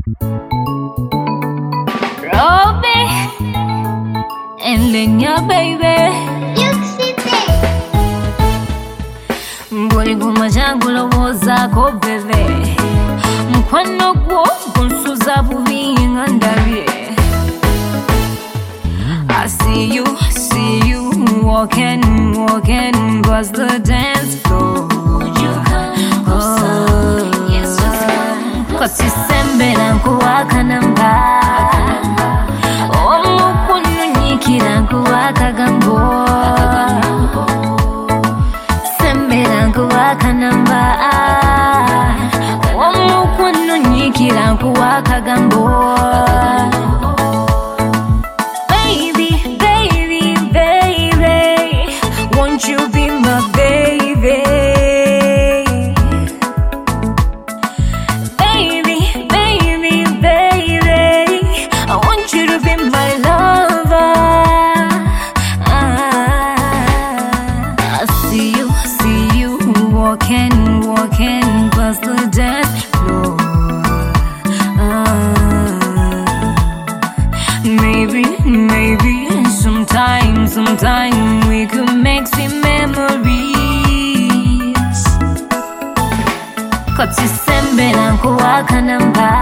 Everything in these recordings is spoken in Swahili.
Robbie and Lenya, baby. Mboli kumajangula wozako bebe mkwano gwo kunsuza bubi ngandabye. I see you walking past the dance floor. Kati sembera nkuwaka namba omukunu nyikira nkuwaka gambo. Sembera nkuwaka namba omukunu nyikira nkuwaka gambo. Baby, baby, baby, won't you be my baby? Walking past the dance floor. Maybe sometime we could make some memories. Kati sembera nkuwaka namba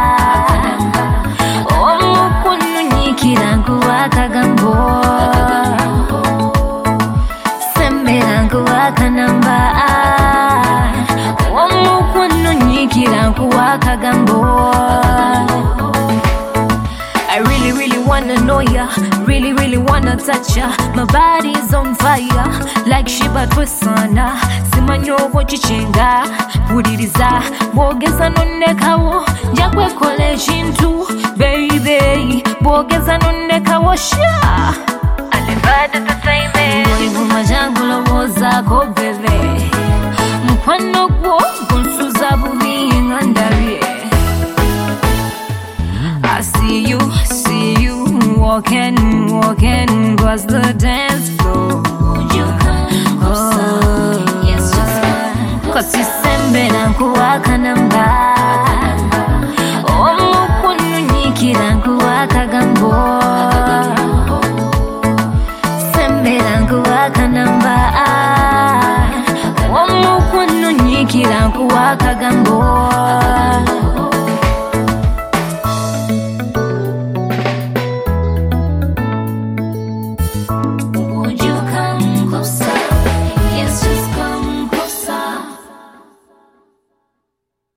omukunu nyikira nkuwaka gambo. Sembera nkuwaka namba omukunu nyikira nkuwaka gambo. I really wanna know ya, really wanna touch ya. My body's on fire, like Shiba Twesana. Simanyo wochichenga, puliriza bwogeza nonnekawo nja kwekola ekintu baby. Bwogeza nonnekawo sha mboli kumajangula wozako bebe mkwano gwo kunsuza bubi ngandabye. I see you walking past the dance floor. Kati sembera nkuwaka